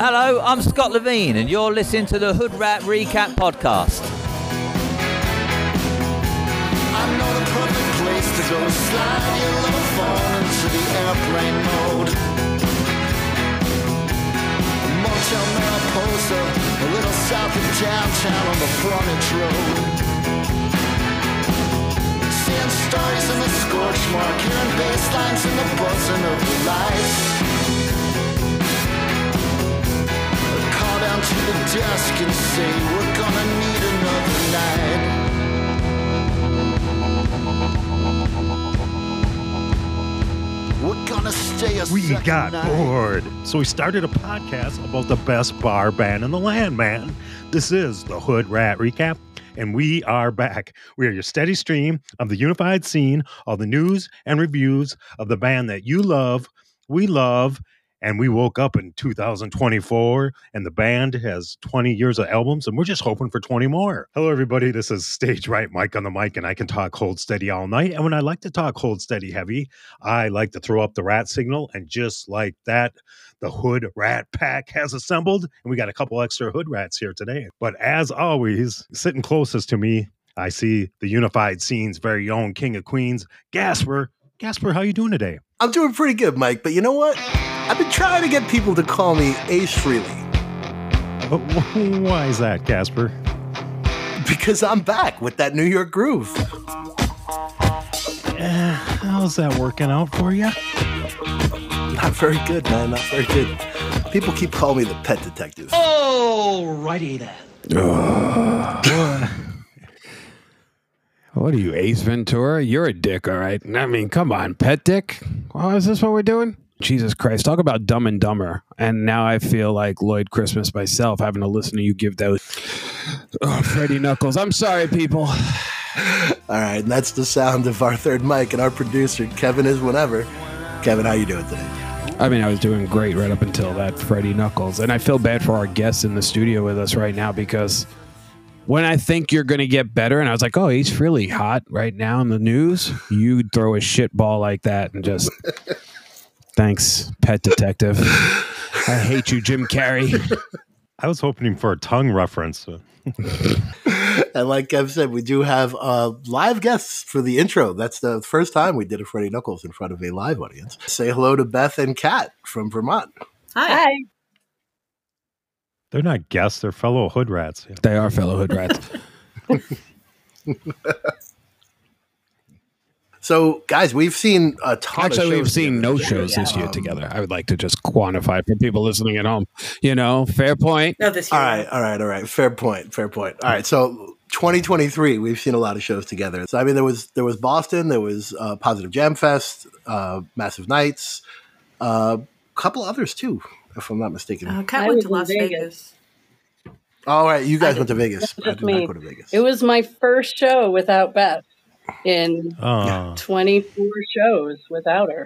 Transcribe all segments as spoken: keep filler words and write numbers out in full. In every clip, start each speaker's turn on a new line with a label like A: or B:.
A: Hello, I'm Scott Levine, and you're listening to the Hood Rat Recap Podcast.
B: I know the perfect place to go slide your little phone into the airplane mode. Motel Mariposa, a little south of downtown on the frontage road. Seeing stories in the scorch mark, hearing bass lines in the buzzing of the lights. Call down to the desk and say we're gonna need another night. We're gonna stay a
C: We
B: second
C: got
B: night.
C: bored, so we started a podcast about the best bar band in the land, man. This is the Hood Rat Recap, and we are back. We are your steady stream of the unified scene, all the news and reviews of the band that you love, we love, and we woke up in two thousand twenty-four, and the band has twenty years of albums, and we're just hoping for twenty more. Hello, everybody. This is Stage Right Mike on the mic, and I can talk hold steady all night. And when I like to talk hold steady heavy, I like to throw up the rat signal, and just like that, the Hood Rat Pack has assembled, and we got a couple extra Hood Rats here today. But as always, sitting closest to me, I see the unified scene's very own King of Queens, Gasper. Gasper, how you doing today?
D: I'm doing pretty good, Mike, but you know what? I've been trying to get people to call me Ace Frehley.
C: Uh, why is that, Gasper?
D: Because I'm back with that New York groove.
C: Uh, how's that working out for you?
D: Not very good, man. Not very good. People keep calling me the pet detective.
E: Alrighty then.
F: Oh, what are you, Ace Ventura? You're a dick, all right? I mean, come on, pet dick. Oh, is this what we're doing? Jesus Christ, talk about Dumb and Dumber. And now I feel like Lloyd Christmas myself, having to listen to you give those. Oh, Freddie Knuckles. I'm sorry, people.
D: All right, and that's the sound of our third mic and our producer, Kevin is whenever. Kevin, how you doing today?
F: I mean, I was doing great right up until that Freddie Knuckles. And I feel bad for our guests in the studio with us right now because when I think you're going to get better, and I was like, oh, he's really hot right now in the news, you throw a shit ball like that and just... Thanks, pet detective. I hate you, Jim Carrey.
C: I was hoping for a tongue reference.
D: And like Kev said, we do have uh, live guests for the intro. That's the first time we did a Freddie Knuckles in front of a live audience. Say hello to Beth and Kat from Vermont.
G: Hi. Hi.
C: They're not guests, they're fellow Hood Rats. Yeah.
F: They are fellow Hood Rats.
D: So, guys, we've seen a ton
F: Actually,
D: of shows.
F: we've seen
D: together.
F: no shows this year
D: Um,
F: together. I would like to just quantify for people listening at home. You know, fair point.
G: No, this year.
D: All right, all right, all right. Fair point, fair point. All right, so twenty twenty-three, we've seen a lot of shows together. So, I mean, there was there was Boston, there was uh, Positive Jam Fest, uh, Massive Nights, a uh, couple others too, if I'm not mistaken.
G: Uh, Kat
H: I
G: went
H: was
G: to
H: in
G: Las
H: Vegas.
G: Vegas.
D: All right, you guys
H: I
D: went to Vegas.
H: Just
D: I did
H: me.
D: not go to Vegas.
H: It was my first show without Beth in
C: Oh,
H: twenty-four shows without her.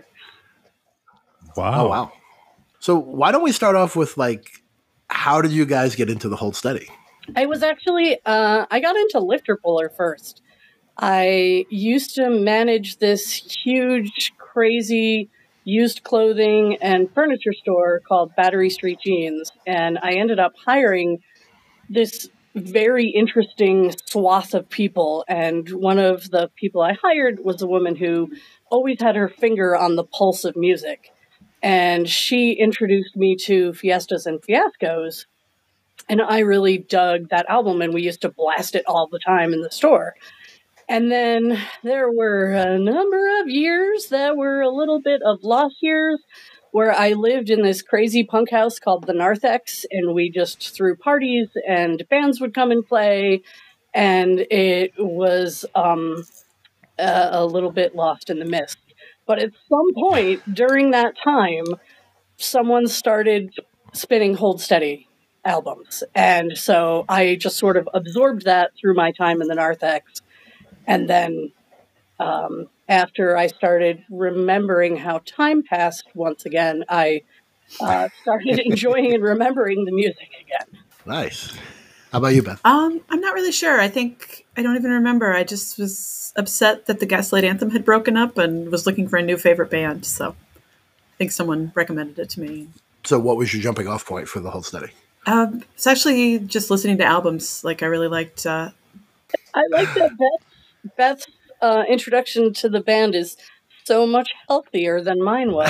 C: wow.
D: Oh, wow. So why don't we start off with, like, how did you guys get into the Hold Steady?
H: I was actually, uh, I got into Lifter Puller first. I used to manage this huge, crazy used clothing and furniture store called Battery Street Jeans. And I ended up hiring this very interesting swath of people. And one of the people I hired was a woman who always had her finger on the pulse of music. And she introduced me to Fiestas and Fiascos. And I really dug that album, and we used to blast it all the time in the store. And then there were a number of years that were a little bit of lost years where I lived in this crazy punk house called the Narthex, and we just threw parties and bands would come and play. And it was um, a, a little bit lost in the mist. But at some point during that time, someone started spinning Hold Steady albums. And so I just sort of absorbed that through my time in the Narthex. And then um, after I started remembering how time passed once again, I uh, started enjoying and remembering the music again.
D: Nice. How about you, Beth?
G: Um, I'm not really sure. I think I don't even remember. I just was upset that the Gaslight Anthem had broken up and was looking for a new favorite band. So I think someone recommended it to me.
D: So what was your jumping off point for the Hold Steady?
G: Um, it's actually just listening to albums. Like I really liked. Uh,
H: I like that Beth, Beth's uh, introduction to the band is so much healthier than mine was.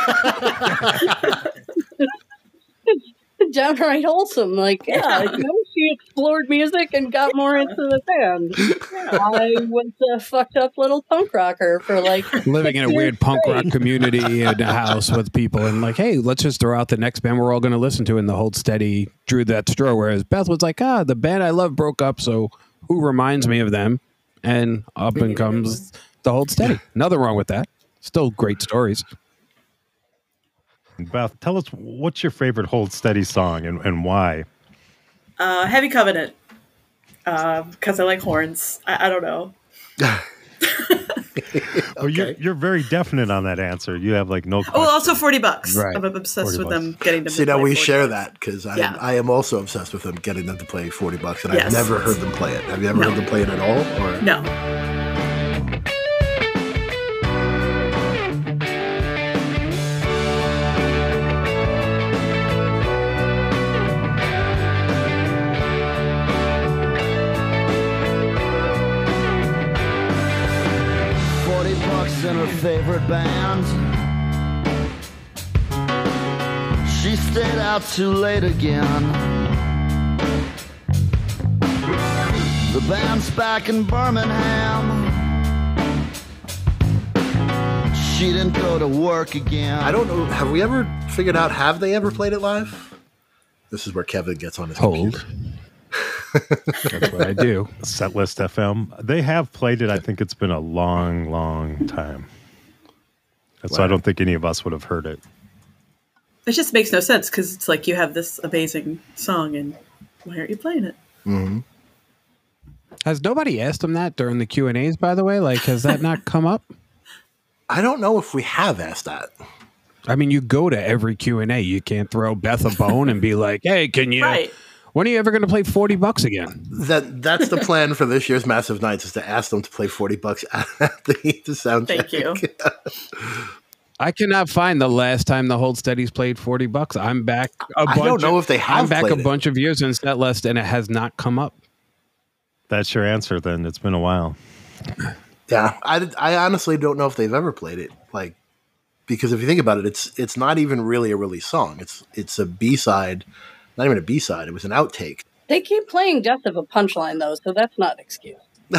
H: It's downright wholesome. Like, yeah, you know, she explored music and got more into the band. I was a fucked up little punk rocker for like
F: living in a weird punk rock community in a house with people, and like, hey, let's just throw out the next band we're all going to listen to, and the Hold Steady drew that straw. Whereas Beth was like, ah, the band I love broke up, so who reminds me of them? And up and comes the Hold Steady. Nothing wrong with that. Still great stories.
C: Beth, tell us what's your favorite Hold Steady song and, and why?
G: uh, Heavy Covenant. Because I like horns. I, I don't know.
C: Well, you're, you're very definite on that answer. You have like no question.
G: Oh, also forty bucks.
C: Right.
G: I'm obsessed
C: forty
G: with
C: bucks.
G: them getting them.
D: See,
G: to
D: now
G: play
D: we
G: forty
D: share
G: bucks.
D: that because I,
G: Yeah.
D: I am also obsessed with them getting them to play forty bucks, and
G: Yes.
D: I've never heard them play it. Have you ever
G: No.
D: heard them play it at all? Or
G: No.
B: forty bucks in her favorite band. She stayed out too late again. The band's back in Birmingham. She didn't go to work again.
D: I don't know. Have we ever figured out? Have they ever played it live? This is where Kevin gets on his
F: Hold.
D: computer.
F: That's what I do.
C: Setlist F M. They have played it. I think it's been a long, long time. And so I don't think any of us would have heard it.
G: It just makes no sense because it's like you have this amazing song and why aren't you playing it?
D: Mm-hmm.
F: Has nobody asked him that during the Q and A's, by the way? Like, has that not come up?
D: I don't know if we have asked that.
F: I mean, you go to every Q and A. You can't throw Beth a bone and be like, hey, can you...
G: Right.
F: When are you ever going to play forty bucks again?
D: That that's the plan for this year's Massive Nights is to ask them to play forty bucks at the, the sound
G: Thank
D: check.
G: you.
F: I cannot find the last time the Hold Steadies played forty bucks. I'm back a
D: I
F: bunch
D: don't know
F: of-
D: if they have
F: I'm back
D: played
F: a
D: it.
F: bunch of years in set list and it has not come up.
C: That's your answer then. It's been a while.
D: Yeah, I, I honestly don't know if they've ever played it. Like, because if you think about it, it's it's not even really a release song. It's it's a B side, not even a B side. It was an outtake.
H: They keep playing Death of a Punchline, though, so that's not an excuse.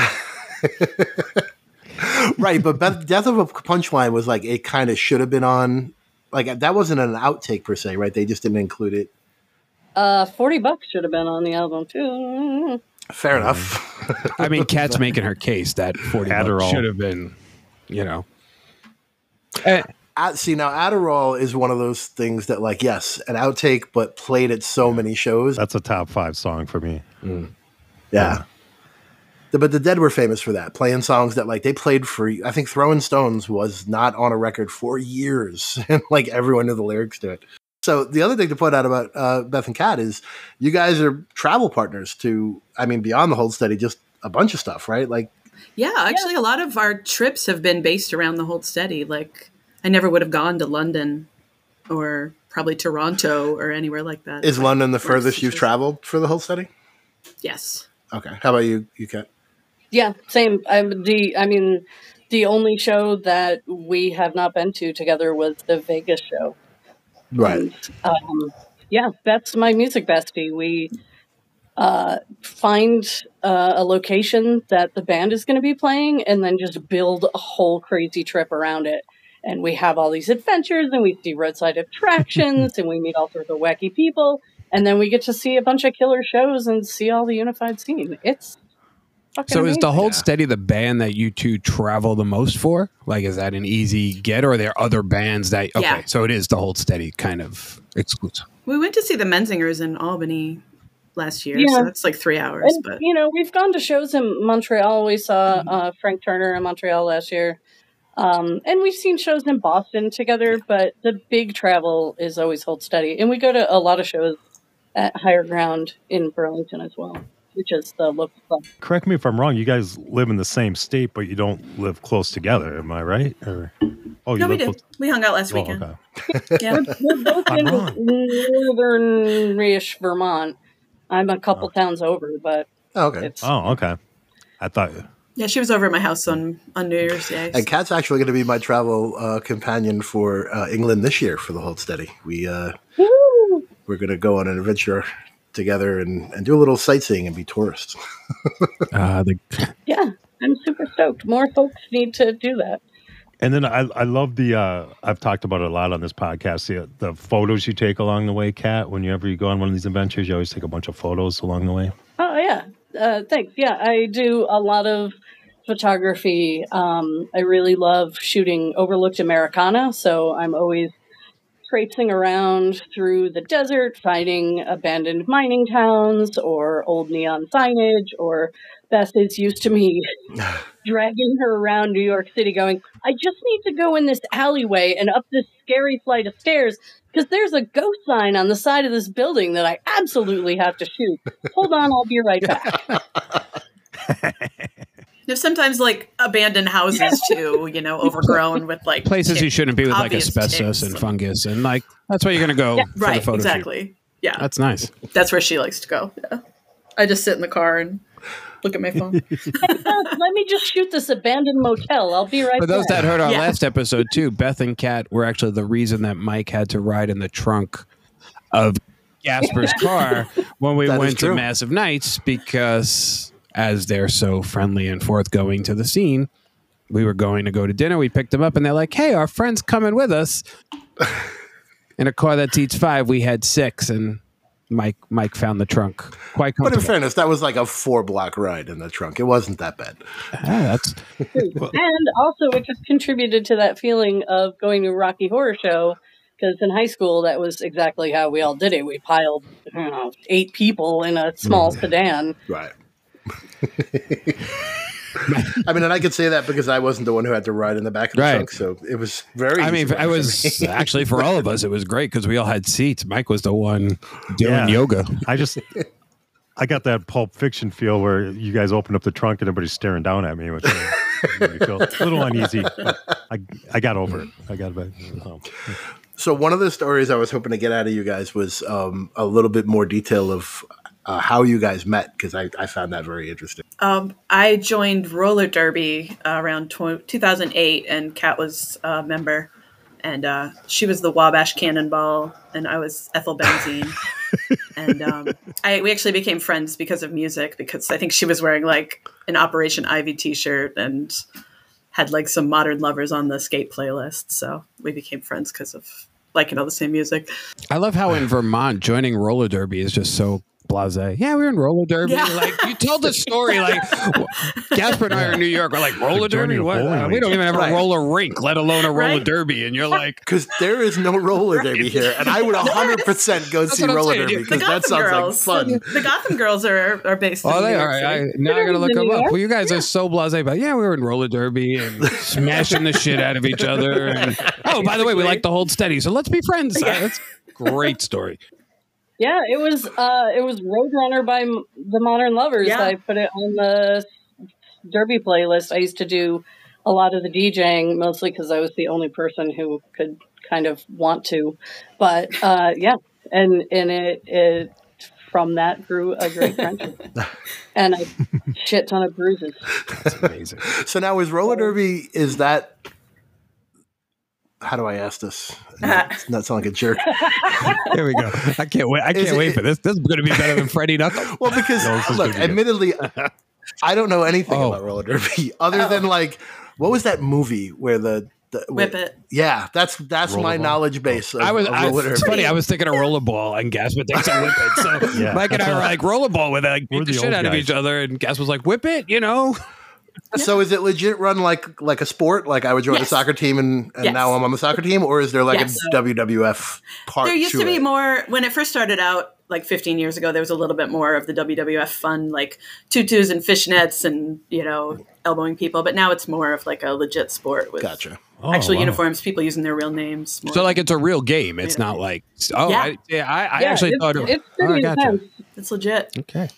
D: Right, but Beth, Death of a Punchline was like it kind of should have been on. Like that wasn't an outtake per se, right? They just didn't include it.
H: Uh, forty bucks should have been on the album, too.
D: Fair enough.
F: I mean, Kat's making her case that forty
C: Adderall.
F: bucks should have been, you know. Eh,
D: At, see, now Adderall is one of those things that, like, yes, an outtake, but played at so many shows.
C: That's a top five song for me.
D: Yeah. The- But the Dead were famous for that, playing songs that, like, they played for, I think Throwing Stones was not on a record for years. And, like, everyone knew the lyrics to it. So the other thing to point out about uh, Beth and Kat is you guys are travel partners to, I mean, beyond the Hold Steady, just a bunch of stuff, right? Like,
G: Yeah, actually, a lot of our trips have been based around the Hold Steady. Like, I never would have gone to London or probably Toronto or anywhere like that.
D: is London the
G: Works
D: furthest you've
G: just-
D: traveled for the Hold Steady?
G: Yes.
D: Okay. How about you, you Kat?
H: Yeah, same. I'm the. I mean, the only show that we have not been to together was the Vegas show.
D: Right.
H: Um, yeah, that's my music bestie. We uh, find uh, a location that the band is going to be playing, and then just build a whole crazy trip around it. And we have all these adventures, and we see roadside attractions, and we meet all sorts of wacky people, and then we get to see a bunch of killer shows and see all the unified scene. It's fucking
F: so is the
H: amazing.
F: Hold Steady the band that you two travel the most for? Like, is that an easy get, or are there other bands that? Okay,
G: Yeah.
F: so it is the Hold Steady kind of exclusive.
G: We went to see the Menzingers in Albany last year,
H: Yeah.
G: so that's like three hours.
H: And,
G: But
H: you know, we've gone to shows in Montreal. We saw uh, Frank Turner in Montreal last year. Um, and we've seen shows in Boston together, but the big travel is always Hold Steady. And we go to a lot of shows at Higher Ground in Burlington as well. which is the local club.
C: Correct me if I'm wrong. You guys live in the same state, but you don't live close together. Am I right? Or oh, you
G: No, we
C: live
G: did.
C: close-
G: We hung out last
C: Oh,
G: weekend.
C: okay.
G: Yeah.
H: We're both
C: I'm
H: in
C: wrong.
H: northern-ish Vermont. I'm a couple towns over, but
D: Oh, okay.
H: it's
C: Oh, okay. I thought.
G: Yeah, she was over at my house on, on New Year's Day.
D: And Kat's actually going to be my travel uh, companion for uh, England this year for the Hold Steady. We uh,
H: Woo!
D: we're going to go on an adventure together and, and do a little sightseeing and be tourists.
F: Uh, the,
H: Yeah, I'm super stoked. More folks need to do that.
C: And then I, I love the, uh, I've talked about it a lot on this podcast, the, the photos you take along the way, Kat. Whenever you go on one of these adventures, you always take a bunch of photos along the way.
H: Oh yeah, uh, thanks. Yeah, I do a lot of photography. Um, I really love shooting overlooked Americana, so I'm always traipsing around through the desert, finding abandoned mining towns or old neon signage, or Beth is used to me dragging her around New York City going, I just need to go in this alleyway and up this scary flight of stairs because there's a ghost sign on the side of this building that I absolutely have to shoot. Hold on, I'll be right back.
G: There's sometimes like abandoned houses too, you know, overgrown with like
F: places
G: tick-
F: you shouldn't be with like
G: obvious
F: asbestos
G: ticks
F: and fungus, and like that's where you're gonna go
H: Yeah,
F: for
G: Right,
F: the photo shoot.
G: exactly. Yeah,
F: That's nice.
G: that's where she likes to go. Yeah. I just sit in the car and look at my phone.
H: Let me just shoot this abandoned motel. I'll be right
F: For those
H: back.
F: that heard our
G: Yeah.
F: last episode too, Beth and Kat were actually the reason that Mike had to ride in the trunk of Gasper's car when we
D: That is
F: went to
D: true.
F: Massive Nights, because as they're so friendly and forthgoing to the scene, we were going to go to dinner. We picked them up and they're like, hey, our friend's coming with us. In a car that seats five, we had six, and Mike Mike found the trunk quite
D: But in
F: comfortable.
D: fairness, that was like a four block ride in the trunk. It wasn't that bad.
F: Yeah, that's
H: And also, it just contributed to that feeling of going to a Rocky Horror Show, because in high school, that was exactly how we all did it. We piled, I don't know, eight people in a small sedan.
D: Right. I mean, and I could say that because I wasn't the one who had to ride in the back of the
F: Right.
D: trunk, so it was very.
F: I mean,
D: easy
F: I
D: for
F: was
D: me.
F: actually for all of us, it was great because we all had seats. Mike was the one doing
C: Yeah.
F: yoga.
C: I just, I got that Pulp Fiction feel where you guys open up the trunk and everybody's staring down at me, which made me feel a little uneasy. But I, I got over it. I got it. So.
D: So one of the stories I was hoping to get out of you guys was um, a little bit more detail of uh, how you guys met, because I, I found that very interesting.
G: Um, I joined roller derby uh, around tw- two thousand eight, and Kat was a member, and uh, she was the Wabash Cannonball, and I was Ethel Benzine. and um, I we actually became friends because of music, because I think she was wearing like an Operation Ivy T-shirt and had like some Modern Lovers on the skate playlist, so we became friends because of liking all the same music.
F: I love how in Vermont joining roller derby is just so blasé. Yeah, we were in roller derby.
G: Yeah.
F: Like you told the story like Gasper and I are in New York. We're like roller
C: Like joining
F: derby.
C: a
F: What?
C: bowling
F: Uh, we don't
C: league.
F: even have
G: Right.
F: a roller rink, let alone a roller
G: Right.
F: derby. And you're like,
D: Because there is no roller derby here, and I would one hundred percent go see
F: what I'm
D: roller
F: saying.
D: derby
F: The
D: because
G: The
D: that
G: Gotham
D: sounds
G: Girls.
D: like fun.
G: The Gotham Girls are are based.
F: oh,
G: in
F: they
G: New
F: all
G: York
F: right. I,
G: City.
F: now I gotta look
H: in
F: them
H: New
F: up.
H: York?
F: Well, you guys are so blasé, but yeah, we were in roller derby and smashing the shit out of each other. And, oh, by the way, we like to hold steady, so let's be friends. Uh, That's a great story.
H: Yeah, it was uh, it was Roadrunner by M- the Modern Lovers.
G: Yeah.
H: I put it on the Derby playlist. I used to do a lot of the DJing, mostly because I was the only person who could kind of want to. But uh, yeah, and and it, it from that grew a great friendship and a shit ton of bruises.
F: That's amazing.
D: So now is roller derby, is that, how do I ask this? Not, not sound like a jerk.
F: There we go. I can't wait. I
D: Is
F: can't
D: it-
F: wait for this. This is going to be better than Freddie Knuckles.
D: Well, because
C: No, this is
D: look,
C: gonna be good.
D: admittedly, I don't know anything
F: Oh.
D: about roller derby other than like, what was that movie where the, the
G: Whip
D: where-
G: It.
D: Yeah, that's that's my
C: Rollerball?
D: knowledge base. Of,
F: I was.
D: of
F: I,
D: roller
F: it's
D: derby.
F: funny. I was thinking of rollerball, and Gas would think to whip it. So
C: Yeah.
F: Mike and I were like rollerball with it, like
C: We're
F: beat the,
C: the
F: shit
C: old
F: out of
C: guys.
F: each other, and Gas was like whip it. You know.
D: So is it legit run like like a sport? Like I would join a
G: Yes.
D: soccer team and, and
G: Yes.
D: now I'm on the soccer team, or is there like
G: Yes.
D: a W W F part?
G: There used to be
D: it?
G: more when it first started out, like fifteen years ago. There was a little bit more of the W W F fun, like tutus and fishnets, and you know, elbowing people. But now it's more of like a legit sport with
D: Gotcha.
C: Oh,
G: actual
C: wow.
G: uniforms, people using their real names. more
F: So
G: than-
F: like it's a real game. It's not like oh
G: Yeah.
F: I, yeah. I, I
H: Yeah,
F: actually
H: it's,
F: thought it,
H: it's
F: oh,
H: pretty
F: I gotcha.
H: intense.
G: it's legit.
F: Okay.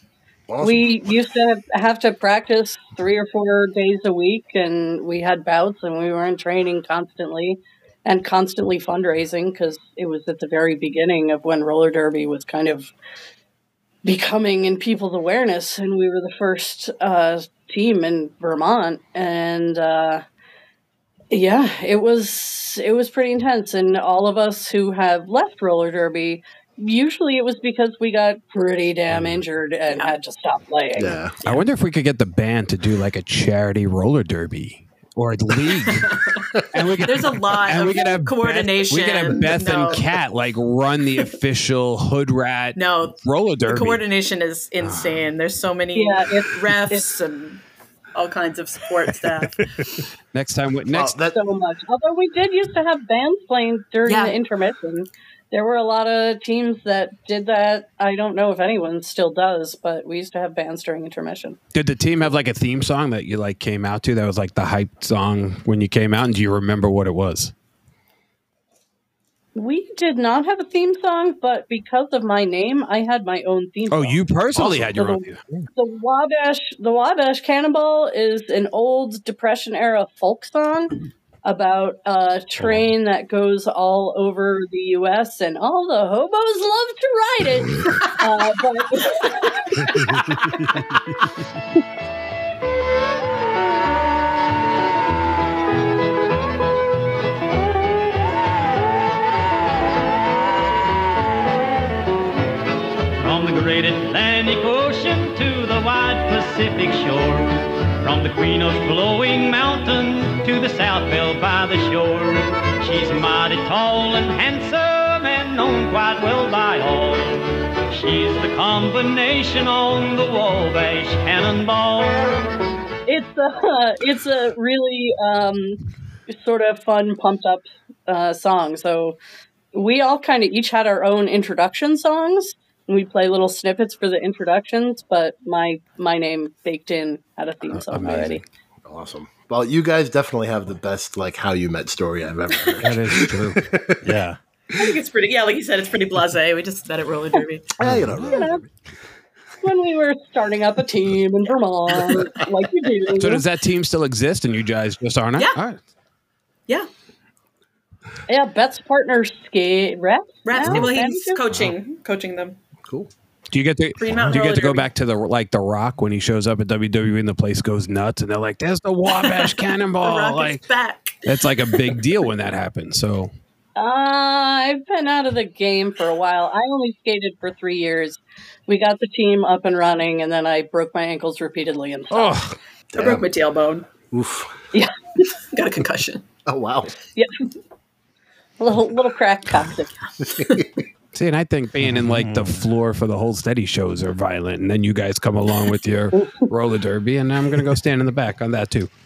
D: Awesome.
H: We used to have to practice three or four days a week, and we had bouts, and we were in training constantly and constantly fundraising because it was at the very beginning of when roller derby was kind of becoming in people's awareness, and we were the first uh, team in Vermont, and uh, yeah, it was it was pretty intense. And all of us who have left roller derby, usually it was because we got pretty damn injured and had to stop playing.
D: Yeah.
F: I wonder if we could get the band to do like a charity roller derby or a league. And we could,
G: There's a lot
F: and
G: of
F: we could have
G: coordination.
F: Beth, we could have Beth
G: No.
F: and Kat like run the official Hood Rat
G: No,
F: roller
G: the
F: derby.
G: coordination is insane. There's so many
H: Yeah, it's-
G: refs
H: it's-
G: and all kinds of support staff.
F: Next time, we- next
D: Well, that,
H: So much. Although we did used to have bands playing during
G: Yeah.
H: the intermission. There were a lot of teams that did that. I don't know if anyone still does, but we used to have bands during intermission.
F: did the team have like a theme song that you like came out to that was like the hype song when you came out? And do you remember what it was?
H: We did not have a theme song, but because of my name, I had my own theme
F: Oh,
H: song.
F: you personally had your
H: So
F: own.
H: the, the Wabash, the Wabash Cannonball is an old Depression era folk song about a train that goes all over the U S and all the hobos love to ride it. uh, but
E: From the great Atlantic Ocean to the wide Pacific shore, from the Queen of Flowing Mountain to the South Belle by the shore, she's mighty tall and handsome and known quite well by all. She's the combination on the Wabash Cannonball.
H: it's a it's a really um, sort of fun, pumped up uh, song. So we all kind of each had our own introduction songs. And we play little snippets for the introductions, but my my name baked in had a theme song
F: amazing.
H: already.
D: awesome. Well, you guys definitely have the best like how you met story I've ever heard.
F: That is true.
C: Yeah.
G: I think it's pretty, yeah, like you said, it's pretty blasé. We just met at roller derby.
D: Yeah, you know.
H: You know, when we were starting up a team in Vermont, like you do.
F: So does that team still exist and you guys just aren't?
G: Yeah.
F: All right.
G: Yeah.
H: Yeah, Beth's partner, skate rep.
G: Rats,
H: now,
G: well,
H: and
G: he's
H: just-
G: coaching, coaching them.
D: Cool.
F: Do you get to
G: Green Mountain
F: do you get
G: Roller
F: to go
G: Derby.
F: back to the like the Rock when he shows up at W W E and the place goes nuts and they're like, "There's the Wabash
G: The
F: Cannonball!"
G: Rock
F: Like
G: is back.
F: that's like a big deal when that happens. So
H: Uh, I've been out of the game for a while. I only skated for three years. We got the team up and running, and then I broke my ankles repeatedly and stopped.
F: oh,
G: I broke my tailbone.
D: Oof.
H: Yeah,
G: Got a concussion.
D: Oh wow.
H: yeah. A little, little crack toxic.
F: see, and I think being in like the floor for the whole steady shows are violent, and then you guys come along with your roller derby, and I'm gonna go stand in the back on that too.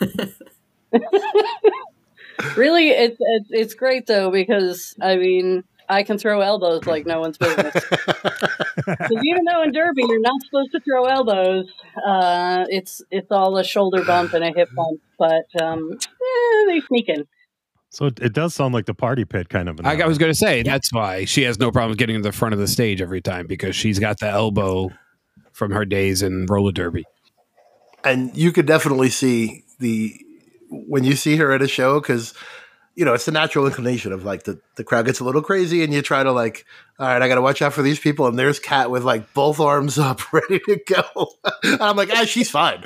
H: Really, it's, it's it's great though because I mean I can throw elbows like no one's business. 'Cause even though in derby you're not supposed to throw elbows, uh, it's it's all a shoulder bump and a hip bump, but um, eh, they sneak in.
C: So it, it does sound like the party pit kind of. An
F: I, I was gonna say that's why she has no problem getting to the front of the stage every time because she's got the elbow from her days in roller derby.
D: And you could definitely see the when you see her at a show because you know it's the natural inclination of like the, the crowd gets a little crazy and you try to like, all right, I got to watch out for these people, and there's Kat with like both arms up ready to go. And I'm like, ah, she's fine.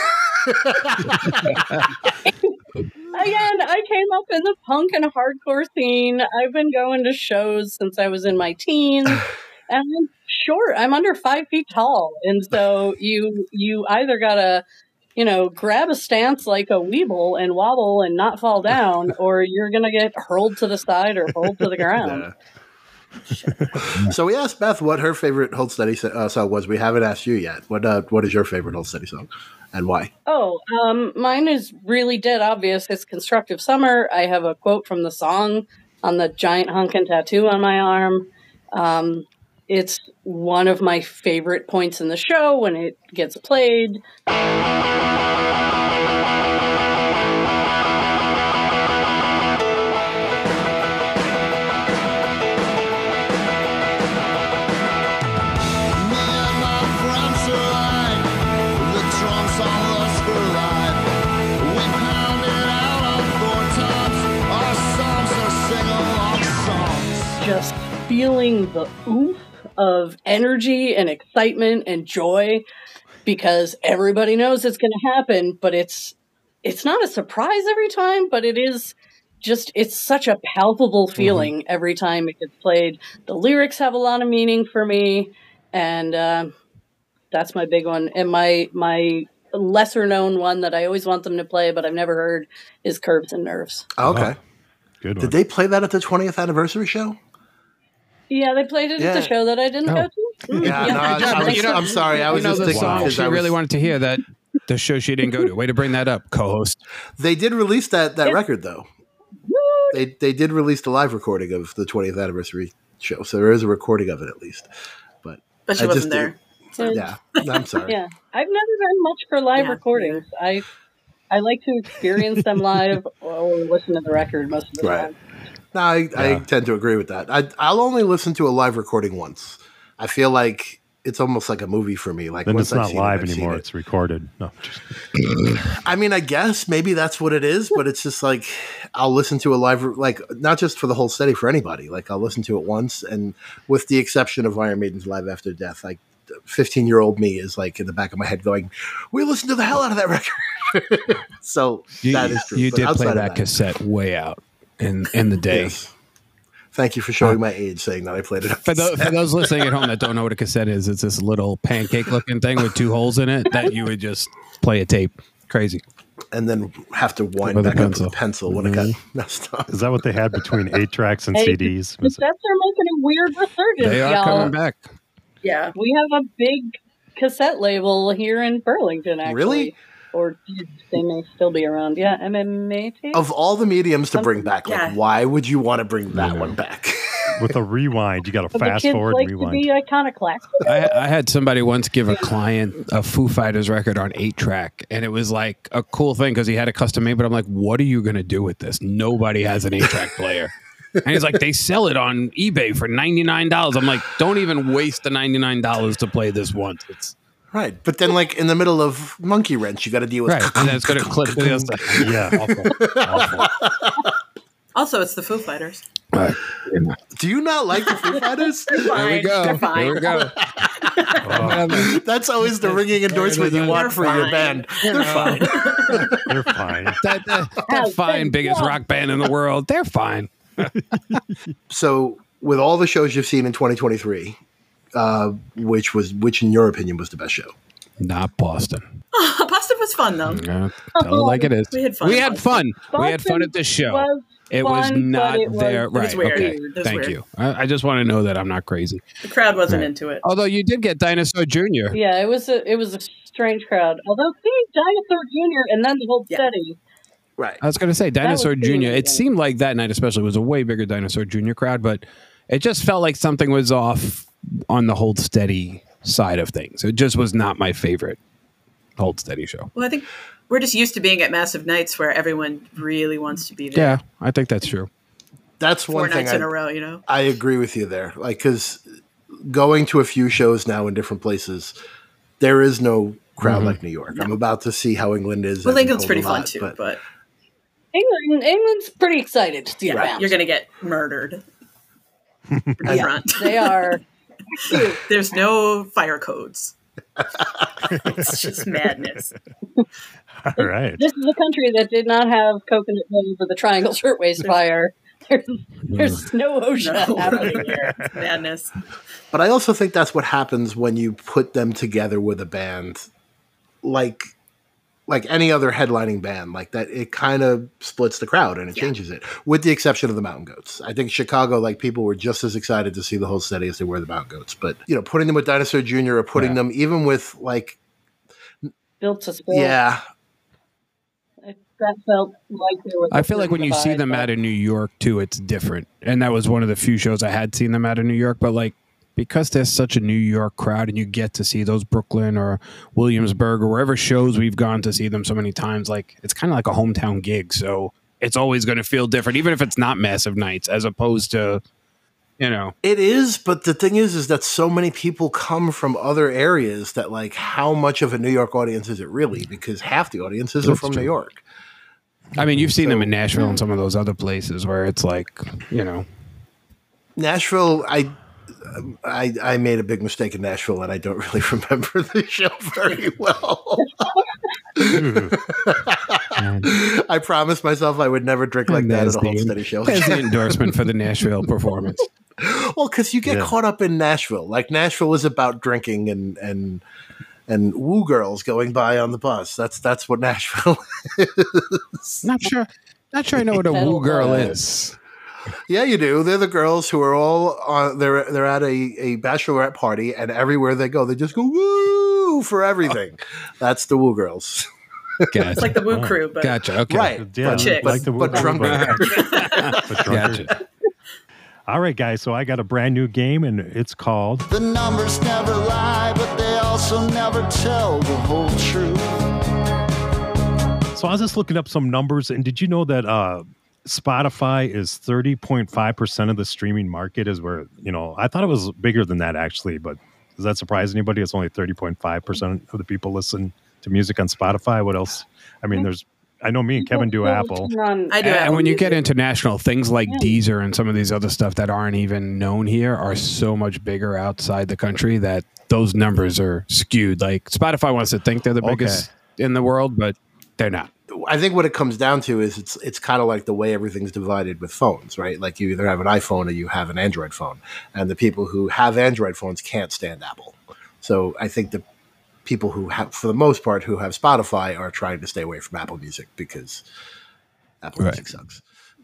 H: Again, I came up in the punk and hardcore scene. I've been going to shows since I was in my teens, and I'm short. I'm under five feet tall, and so you you either gotta, you know, grab a stance like a weeble and wobble and not fall down, or you're gonna get hurled to the side or hurled to the ground.
D: Yeah. So we asked Beth what her favorite Hold Steady uh, song was. We haven't asked you yet. What uh, what is your favorite Hold Steady song, and why?
H: Oh, um, mine is really dead obvious. It's Constructive Summer. I have a quote from the song on the giant honkin' tattoo on my arm. Um, it's one of my favorite points in the show when it gets played.
B: Me and my friends are
H: feeling the oomph of energy and excitement and joy because everybody knows it's going to happen, but it's it's not a surprise every time, but it is just, it's such a palpable feeling mm-hmm. every time it gets played. The lyrics have a lot of meaning for me, and uh, that's my big one. And my my lesser known one that I always want them to play, but I've never heard, is Curves and Nerves.
D: Oh, okay.
C: Oh, good one.
D: Did they play that at the twentieth anniversary show?
H: Yeah, they played it
D: Yeah.
H: at the show that I didn't
F: Oh.
H: go to. Mm,
D: Yeah, no, I- I was- I'm sorry. I was
F: you know
D: just
F: the
D: thinking
F: song
D: because
F: she
D: I was-
F: really wanted to hear, that the show she didn't go to. Way to bring that up, co-host.
D: They did release that that
H: Yeah.
D: record though. They they did release the live recording of the twentieth anniversary show, so there is a recording of it at least. But
G: But she
D: I
G: wasn't
D: just
G: there.
H: And-
D: yeah, no, I'm sorry.
H: Yeah, I've never done much for live
G: Yeah,
H: recordings. I I like to experience them live or listen to the record most of the
D: Right.
H: time.
D: No, I, I
C: Yeah.
D: tend to agree with that. I, I'll only listen to a live recording once. I feel like it's almost like a movie for me. Like
C: Then
D: once
C: it's
D: I've
C: not
D: seen it,
C: live
D: I've seen
C: anymore.
D: it.
C: It's recorded. No, just,
D: I mean, I guess maybe that's what it is, but it's just like I'll listen to a live, like not just for the whole study, for anybody. Like I'll listen to it once, and with the exception of Iron Maiden's Live After Death, like fifteen year old me is like in the back of my head going, "We listened to the hell out of that record." So
F: You,
D: that is true.
F: You
D: But
F: did
D: outside
F: play
D: of
F: that cassette way out in in the day.
D: Yes. Thank you for showing my age, saying that I played it. on
F: For, tho- for
D: cassette.
F: those listening at home that don't know what a cassette is, it's this little pancake-looking thing with two holes in it that you would just play a tape. Crazy.
D: and then have to wind
F: With a
D: back up
F: pencil.
D: with a pencil when it got messed up.
C: is that what they had between eight tracks and
H: Hey,
C: C Ds? Was
H: Cassettes
C: it-
H: are making a weird resurgence,
F: They are
H: y'all.
F: coming back.
G: Yeah.
H: We have a big cassette label here in Burlington, actually.
D: Really?
H: Or they may still be around. Yeah, M M A tape.
D: Of all the mediums to bring back, like,
G: Yeah.
D: why would you want to bring that
C: Yeah.
D: one back?
C: With a rewind, you got to
H: But the
C: fast
H: kids
C: forward
H: like
C: and
H: to
C: rewind.
H: be iconoclastic.
F: I, I had somebody once give a client a Foo Fighters record on eight track, and it was like a cool thing because he had a custom made. But I'm like, what are you going to do with this? Nobody has an eight track player. And he's like, they sell it on eBay for ninety-nine dollars. I'm like, don't even waste the ninety-nine dollars to play this once. It's
D: Right, but then like in the middle of Monkey Wrench, you got to deal with
F: right. And then it's going to clip to the other side.
C: Yeah. Awful. Awful.
G: Also, it's the Foo Fighters.
F: Right.
D: Do you not like the Foo Fighters?
F: Here we
G: Fine.
F: go.
G: They're fine.
F: Here we go.
C: Oh,
D: That's always the ringing endorsement you want
G: They're
D: for your
G: fine.
D: band. They're fine.
C: they're fine.
F: that, that, that fine biggest rock band in the world. They're fine.
D: So, with all the shows you've seen in twenty twenty-three, uh, which was which in your opinion was the best show?
F: Not Boston.
G: Boston was fun, though.
F: Yeah, tell it like it is.
G: We had fun.
F: We had fun. We had fun
H: Boston
F: at this show.
H: was
F: It was
H: fun,
F: not
H: but it was-
F: there.
H: it was
F: Right.
G: weird.
F: Okay.
G: It was
F: Thank
G: weird.
F: you. I, I just want to know that I'm not crazy.
G: The crowd wasn't
F: Right.
G: into it.
F: Although you did get Dinosaur Junior
H: Yeah, it was a it was a strange crowd. Although seeing Dinosaur Junior and then the whole
G: Yeah.
H: steady.
D: Right.
F: I was going to say Dinosaur
H: was pretty
F: Junior It
H: amazing.
F: seemed like that night, especially, was a way bigger Dinosaur Junior crowd, but it just felt like something was off on the Hold Steady side of things. It just was not my favorite Hold Steady show.
G: Well, I think we're just used to being at massive nights where everyone really wants to be there.
F: Yeah, I think that's true.
D: That's
G: Four
D: one thing
G: nights in
D: I,
G: a row, you know?
D: I agree with you there. Like, because going to a few shows now in different places, there is no crowd
F: Mm-hmm.
D: like New York. I'm about to see how England is.
G: Well,
D: I've been
G: England's
D: told
G: pretty
D: a
G: fun,
D: lot,
G: too,
D: but-
G: but,
H: England England's pretty excited to see
G: yeah,
H: the band.
G: you're going to get murdered. in the front.
H: They are
G: There's no fire codes. It's just madness.
C: All right.
H: this is a country that did not have coconut milk for the Triangle Shirtwaist Fire. There's, there's no OSHA
G: No,
H: happening here.
G: it's madness.
D: But I also think that's what happens when you put them together with a band like like any other headlining band, like that. It kind of splits the crowd and it
G: Yeah.
D: changes it, with the exception of the Mountain Goats. I think Chicago, like, people were just as excited to see the Whole Steady as they were the Mountain Goats. But, you know, putting them with Dinosaur Junior or putting
F: Yeah.
D: them even with, like,
H: Built to spill.
D: yeah,
H: That felt like they were.
F: I feel like when you see them out in New York too, it's different. And that was one of the few shows I had seen them out in New York. But like, because there's such a New York crowd and you get to see those Brooklyn or Williamsburg or wherever shows we've gone to see them so many times, like it's kind of like a hometown gig. So it's always going to feel different, even if it's not massive nights, as opposed to, you know,
D: it is. But the thing is, is that so many people come from other areas that, like, how much of a New York audience is it really? Because half the audiences are
F: That's
D: from
F: true.
D: New York.
F: I mean, you've seen them
D: So-
F: in Nashville and some of those other places where it's like, you know,
D: Nashville, I, I I made a big mistake in Nashville, and I don't really remember the show very well. I promised myself I would never drink like
F: And
D: that
F: there's
D: at a Hold
F: the-
D: Steady show.
F: There's the endorsement for the Nashville performance.
D: Well, because you get
C: Yeah.
D: caught up in Nashville. Like Nashville is about drinking and and and woo girls going by on the bus. That's that's what Nashville is.
F: Not sure. Not sure I know what a woo girl is.
D: Yeah, you do. They're the girls who are all on. They're they're at a, a bachelorette party, and everywhere they go, they just go woo for everything. That's the woo girls,
F: Gotcha.
G: It's like the Woo Crew, but
F: Gotcha. Okay.
D: right?
C: Yeah,
D: but,
G: chicks.
D: but,
C: like the
D: but
C: woo-
D: drunker.
C: but drunker.
F: Gotcha.
C: All right, guys. So I got a brand new game, and it's called
B: The numbers never lie, but they also never tell the whole truth.
C: So I was just looking up some numbers, and did you know that uh, Spotify is thirty point five percent of the streaming market? Is where, you know, I thought it was bigger than that actually, but does that surprise anybody? It's only thirty point five percent of the people listen to music on Spotify. What else? I mean, there's, I know me and Kevin do Apple.
H: On-
G: I do.
F: And
G: Apple
F: when you get
G: Music.
F: international, things like
H: Yeah.
F: Deezer and some of these other stuff that aren't even known here are so much bigger outside the country that those numbers are skewed. Like Spotify wants to think they're the
C: Okay.
F: biggest in the world, but they're not.
D: I think what it comes down to is it's it's kind of like the way everything's divided with phones, right? Like you either have an iPhone or you have an Android phone, and the people who have Android phones can't stand Apple. So I think the people who have, for the most part, who have Spotify are trying to stay away from Apple Music because Apple
F: Right.
D: Music sucks.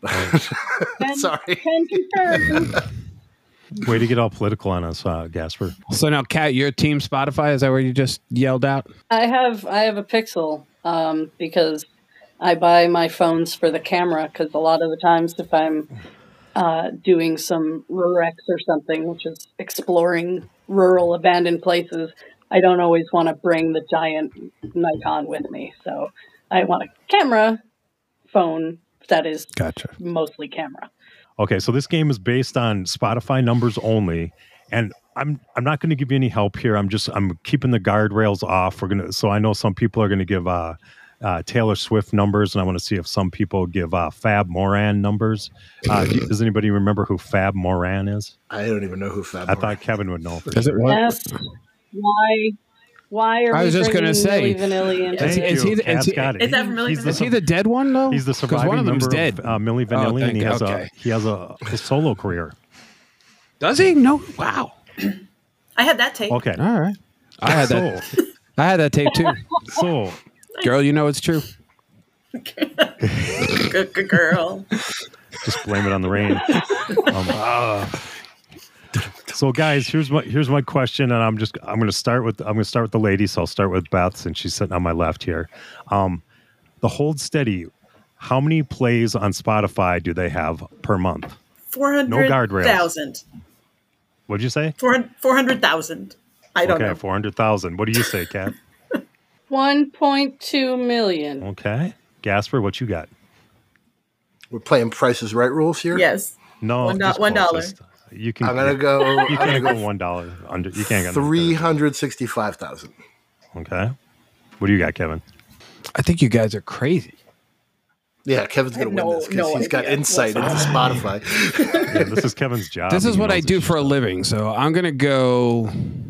H: Can-
D: Sorry.
H: can confirm.
C: Way to get all political on us, uh, Gasper.
F: So now, Kat, your team Spotify, is that where you just yelled out?
H: I have I have a Pixel um, because I buy my phones for the camera because a lot of the times if I'm uh, doing some Rurex or something, which is exploring rural abandoned places, I don't always want to bring the giant Nikon with me. So I want a camera phone that is
F: Gotcha.
H: mostly camera.
C: Okay, so this game is based on Spotify numbers only, and I'm I'm not going to give you any help here. I'm just I'm keeping the guardrails off. We're gonna so I know some people are going to give uh, uh, Taylor Swift numbers, and I want to see if some people give uh, Fab Moran numbers. Uh, do- does anybody remember who Fab Moran is?
D: I don't even know who Fab
C: I
D: Moran
C: thought Kevin would know. For
F: Is it
C: sure.
F: what?
H: Yes. Why? Why are
F: I
H: we
F: was just
H: bringing
F: gonna say,
H: Milli Vanilli into
F: Is-
C: Thank
F: is
C: you.
F: he the-
C: Cat's
F: is he-
C: got it.
G: Is that from Milli
C: he's, the,
F: Is he the dead one, though?
C: he's the
F: 'Cause
C: surviving
F: one of them's
C: member
F: dead.
C: of uh, Milli Vanilli, and he
F: thank-
C: has
F: okay.
C: a he has a, a solo career.
F: Does he? No. Wow.
G: I had that tape.
C: Okay,
F: All right. I had that.
C: so
F: I had that tape too.
C: so
F: Girl, you know it's true.
G: Good, good girl.
C: just blame it on the rain. Um, ah. So, guys, here's my here's my question, and I'm just I'm going to start with I'm going to start with the lady. So I'll start with Beth, since she's sitting on my left here. Um, the Hold Steady. How many plays on Spotify do they have per month?
G: Four hundred
C: guardrails.
G: thousand.
C: What'd you say?
G: Four hundred thousand. I don't
C: okay,
G: know.
C: four hundred thousand. What do you say, Kat?
H: one point two million.
C: Okay, Gasper, what you got?
D: We're playing Prices Right rules here.
G: Yes.
C: No,
G: One do-
C: just
G: one dollar.
C: closest. You can.
D: I'm gonna go.
C: You
D: I'm
C: can't
D: gonna
C: go
D: go
C: one dollar under. You can't go
D: three hundred sixty-five thousand.
C: Okay. What do you got, Kevin?
F: I think you guys are crazy.
D: Yeah, Kevin's gonna
G: I have
D: win
G: no-
D: this because
G: no
D: he's got
G: idea.
D: insight into Spotify.
C: Yeah, this is Kevin's job.
F: This is
C: He
F: what
C: knows
F: I
C: his
F: do for a
C: stuff.
F: living. So I'm going to go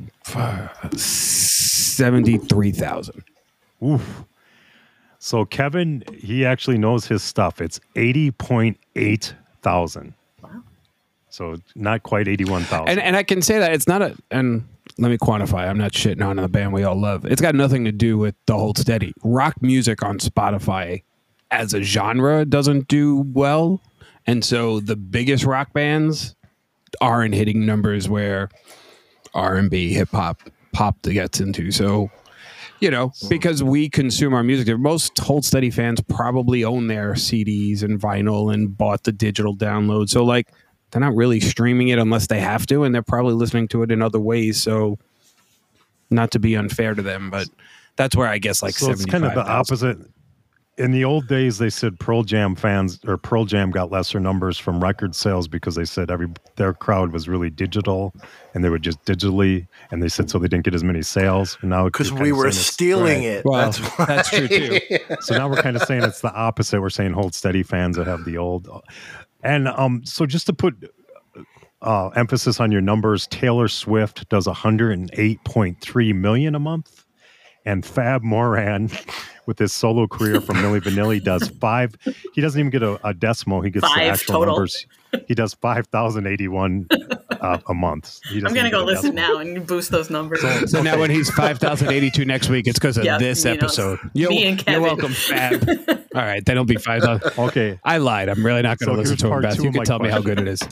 F: seventy-three thousand.
C: Oof. So Kevin, he actually knows his stuff. It's eighty point eight thousand.
G: Wow.
C: So not quite eighty-one thousand.
F: And and I can say that it's not a and let me quantify. I'm not shitting on the band we all love. It's got nothing to do with the Hold Steady. Rock music on Spotify as a genre doesn't do well. And so the biggest rock bands aren't hitting numbers where R and B, hip hop, pop gets into. So, you know, because we consume our music, most Hold Steady fans probably own their C Ds and vinyl and bought the digital download. So, like, they're not really streaming it unless they have to, and they're probably listening to it in other ways. So, not to be unfair to them, but that's where I guess like
C: so it's kind of the opposite. In the old days, they said Pearl Jam fans or Pearl Jam got lesser numbers from record sales because they said every their crowd was really digital and they were just digitally, and they said so they didn't get as many sales. And now
D: Because
C: you're
D: we
C: kinda
D: were
C: saying it's-
D: stealing
C: right.
D: it.
F: Well,
D: that's why.
F: that's true too.
C: So now we're kind of saying it's the opposite. We're saying Hold Steady fans that have the old. And um, so just to put uh, emphasis on your numbers. Taylor Swift does one hundred eight point three million a month, and Fab Moran, with his solo career from Milli Vanilli, does five. He doesn't even get a, a decimal. He gets
G: Five
C: the actual
G: total.
C: numbers. He does five thousand eighty-one uh, a month. He
G: I'm
C: doesn't
G: gonna
C: even
G: go
C: get a
G: listen
C: decimal.
G: now and boost those numbers.
F: So now when he's five thousand eighty-two next week, it's because of
G: Yeah,
F: this
G: you know,
F: episode.
G: it's
F: You're,
G: me and
F: you're
G: Kevin.
F: welcome, Fab. All right, then it'll be five thousand.
C: Okay.
F: I lied. I'm really not going to
C: So
F: listen
C: here's
F: to him,
C: part
F: Beth.
C: two
F: You
C: of
F: can
C: my
F: tell me how
C: question.
F: good it is.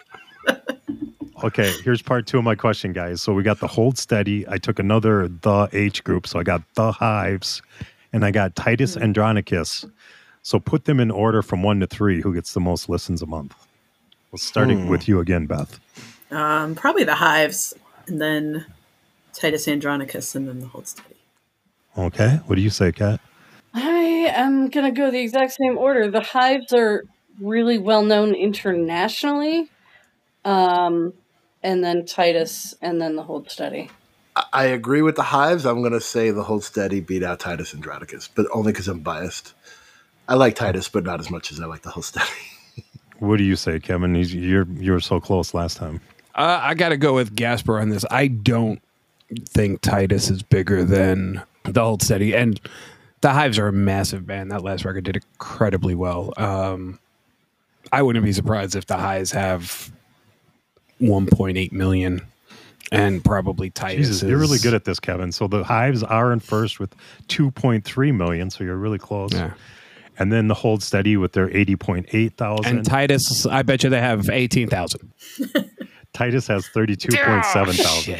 C: Okay, here's part two of my question, guys. So we got the Hold Steady. I took another The H group. So I got The Hives, and I got Titus Andronicus. So put them in order from one to three. Who gets the most listens a month? Well, starting
D: Hmm.
C: with you again, Beth.
G: Um, probably the Hives, and then Titus Andronicus, and then the Hold Steady.
C: Okay, what do you say, Kat?
H: I am going to go the exact same order. The Hives are really well known internationally. Um, and then Titus, and then the Hold Steady.
D: I- I agree with the Hives. I'm going to say the Hold Steady beat out Titus Andronicus, but only because I'm biased. I like Titus, but not as much as I like the Hold Steady.
C: What do you say, Kevin? He's, you're you were so close last time.
F: Uh, I got to go with Gasper on this. I don't think Titus is bigger than the Hold Steady. And the Hives are a massive band. That last record did incredibly well. Um, I wouldn't be surprised if the Hives have one point eight million, and probably Titus
C: Jesus,
F: is...
C: you're really good at this, Kevin. So the Hives are in first with two point three million, so you're really close.
F: Yeah.
C: And then the Hold Steady with their eighty point eight thousand.
F: And Titus, I bet you they have eighteen thousand.
C: Titus has thirty-two point seven thousand.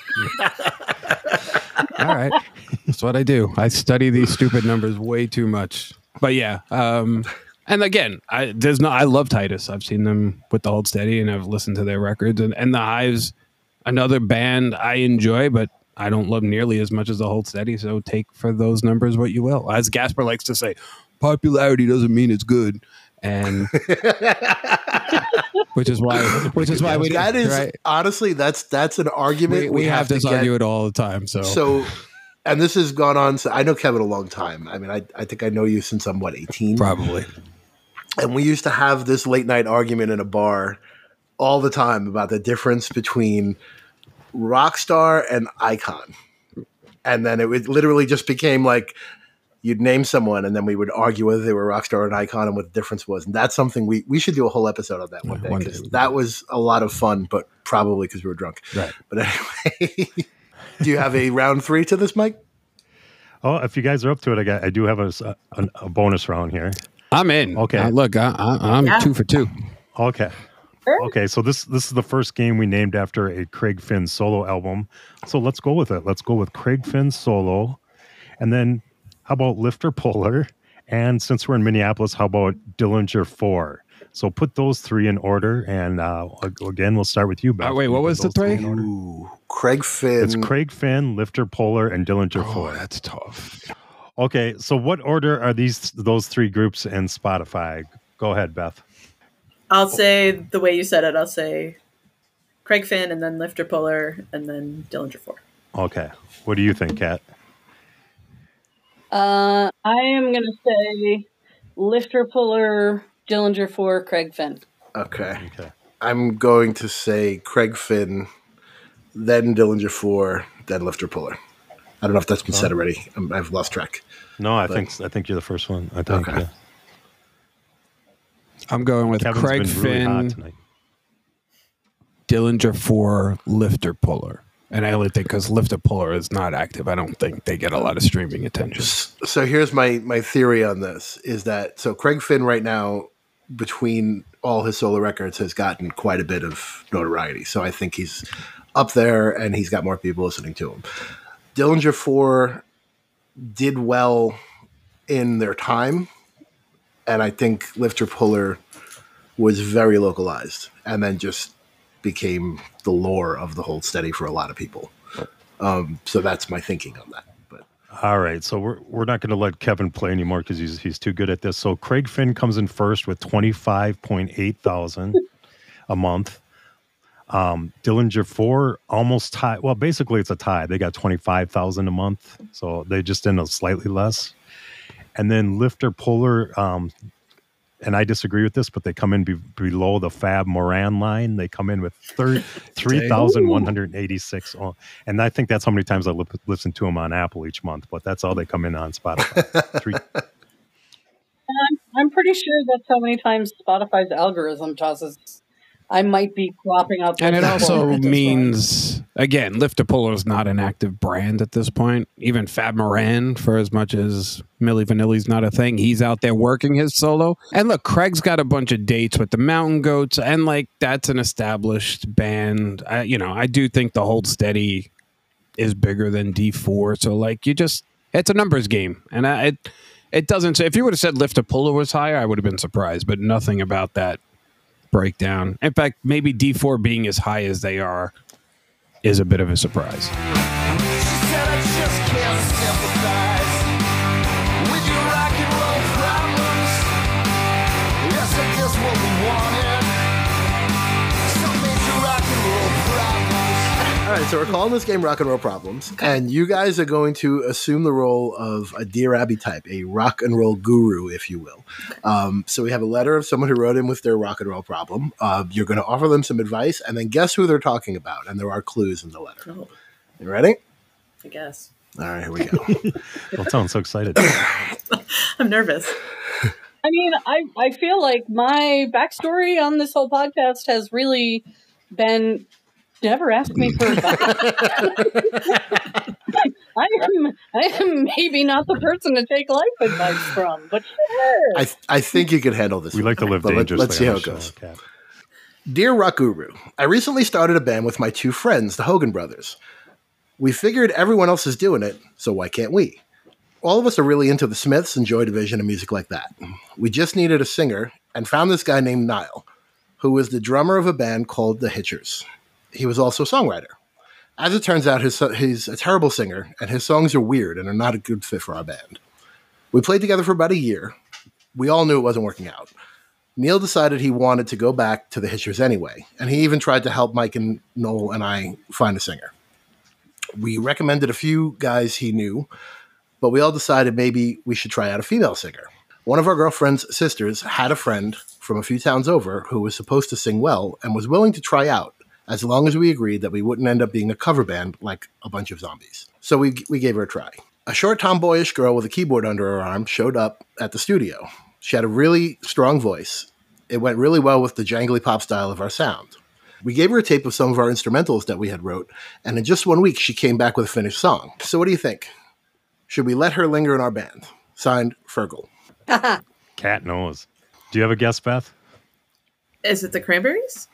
F: All right. That's what I do. I study these stupid numbers way too much. But yeah. Um, and again, I there's no I love Titus. I've seen them with the Hold Steady and I've listened to their records. And, and the Hives, another band I enjoy, but I don't love nearly as much as the Hold Steady. So take for those numbers what you will. As Gasper likes to say, popularity doesn't mean it's good. And which is why which is why we
D: That is
F: right?
D: honestly that's that's an argument
F: we, we, have, this
D: to get-
F: argument all the time. So
D: So, and this has gone on. So I know Kevin a long time. I mean, I I think I know you since I'm what eighteen.
F: probably.
D: And we used to have this late night argument in a bar all the time about the difference between rock star and icon. And then it would literally just became like you'd name someone and then we would argue whether they were a rock star or an icon and what the difference was. And that's something we, we should do a whole episode on that one
F: Yeah,
D: day
F: one
D: because
F: day.
D: that was a lot of fun, but probably because we were drunk.
F: Right.
D: But anyway, do you have a round three to this, Mike?
C: Oh, if you guys are up to it, I got I do have a, a, a bonus round here.
F: I'm in.
C: Okay.
F: Uh, look, I, I, I'm
G: Yeah.
F: two for two.
C: Okay. Okay, so this this is the first game we named after a Craig Finn solo album. So let's go with it. Let's go with Craig Finn solo. And then how about Lifter Puller? And since we're in Minneapolis, how about Dillinger four? So put those three in order. And uh, again, we'll start with you, Beth.
F: Uh, wait, what
C: Put
F: was the
C: those three
F: three?
C: in order.
D: Ooh, Craig Finn.
C: It's Craig Finn, Lifter Puller, and Dillinger
F: Oh,
C: four.
F: that's tough.
C: Okay, so what order are these those three groups in Spotify? Go ahead, Beth.
G: I'll say the way you said it. I'll say Craig Finn, and then Lifter Puller, and then Dillinger Four.
C: Okay. What do you think, Kat?
H: Uh, I am going to say Lifter Puller, Dillinger four, Craig Finn.
D: Okay.
C: Okay.
D: I'm going to say Craig Finn, then Dillinger four, then Lifter Puller. I don't know if that's been said already. I'm, I've lost track.
C: No, I
D: But-
C: think I think you're the first one. I think.
D: Okay.
C: Yeah.
F: I'm going with
C: Kevin's
F: Craig
C: been really hot
F: Finn,
C: tonight.
F: Dillinger four, Lifter Puller. And I only think because Lifter Puller is not active, I don't think they get a lot of streaming attention.
D: So here's my my theory on this is that so Craig Finn right now between all his solo records has gotten quite a bit of notoriety. So I think he's up there and he's got more people listening to him. Dillinger four did well in their time, and I think Lifter Puller was very localized and then just became the lore of the Hold Steady for a lot of people. Um, so that's my thinking on that. But
C: All right, so we're we're not going to let Kevin play anymore because he's he's too good at this. So Craig Finn comes in first with twenty five point eight thousand a month. Um, Dillinger four almost tie. Well, basically it's a tie. They got twenty five thousand a month, so they just end up slightly less. And then Lifter Puller um, and I disagree with this, but they come in be, below the Fab Moran line. They come in with three thousand one hundred eighty-six. And I think that's how many times I li- listen to them on Apple each month, but that's all they come in on Spotify. Three.
H: I'm, I'm pretty sure that's how many times Spotify's algorithm tosses. I might be cropping up.
F: And it also means, again, Lift to Puller is not an active brand at this point. Even Fab Moran, for as much as Milli Vanilli's not a thing, he's out there working his solo. And look, Craig's got a bunch of dates with the Mountain Goats, and like that's an established band. I, you know, I do think the Hold Steady is bigger than D four. So like, you just, it's a numbers game, and I, it it doesn't. If you would have said Lift to Puller was higher, I would have been surprised. But nothing about that breakdown. In fact, maybe D four being as high as they are is a bit of a surprise.
B: She said I just can't sympathize with your rock and roll problems. Yes, I guess what we wanted, some major rock and roll problems.
D: All right, so we're calling this game Rock and Roll Problems, and you guys are going to assume the role of a Dear Abby type, a rock and roll guru, if you will. Um, so we have a letter of someone who wrote in with their rock and roll problem. Uh, you're going to offer them some advice, and then guess who they're talking about, and there are clues in the letter.
G: Oh,
D: You ready?
G: I guess.
D: All right, here we go.
C: Don't sound so excited.
G: I'm nervous.
H: I mean, I, I feel like my backstory on this whole podcast has really been never ask me for advice. I am I am maybe not the person to take life advice from, but sure.
D: I, th- I think you could handle this.
C: We like to live
D: But let-
C: dangerously.
D: Let's see how
C: on
D: it
C: the
D: goes.
C: show, Kat.
D: Dear Rock Guru, I recently started a band with my two friends, the Hogan brothers. We figured everyone else is doing it, so why can't we? All of us are really into the Smiths and Joy Division and music like that. We just needed a singer and found this guy named Niall, who was the drummer of a band called the Hitchers. He was also a songwriter. As it turns out, his, he's a terrible singer, and his songs are weird and are not a good fit for our band. We played together for about a year. We all knew it wasn't working out. Neil decided he wanted to go back to the Hitchers anyway, and he even tried to help Mike and Noel and I find a singer. We recommended a few guys he knew, but we all decided maybe we should try out a female singer. One of our girlfriend's sisters had a friend from a few towns over who was supposed to sing well and was willing to try out, as long as we agreed that we wouldn't end up being a cover band like a bunch of zombies. So we we gave her a try. A short tomboyish girl with a keyboard under her arm showed up at the studio. She had a really strong voice. It went really well with the jangly pop style of our sound. We gave her a tape of some of our instrumentals that we had wrote, and in just one week, she came back with a finished song. So what do you think? Should we let her linger in our band? Signed, Fergal.
C: Cat knows. Do you have a guess, Beth?
G: Is it the Cranberries?